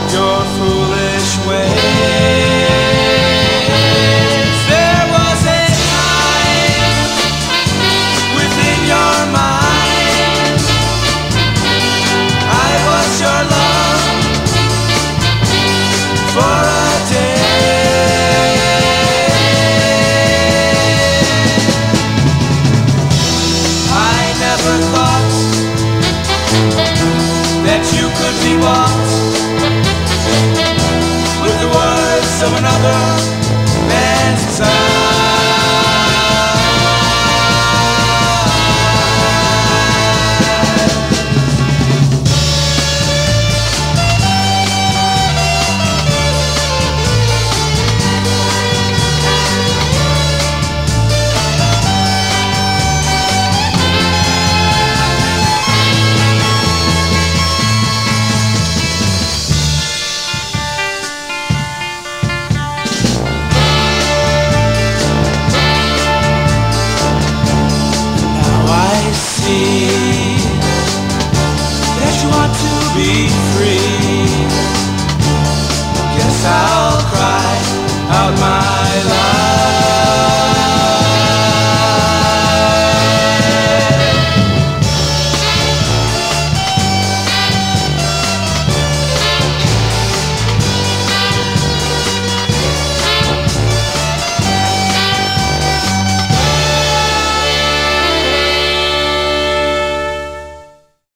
your foolish ways. There was a time within your mind. I was your love for a day. I never thought that you could be bought with the words of another man's time. That you want to be free.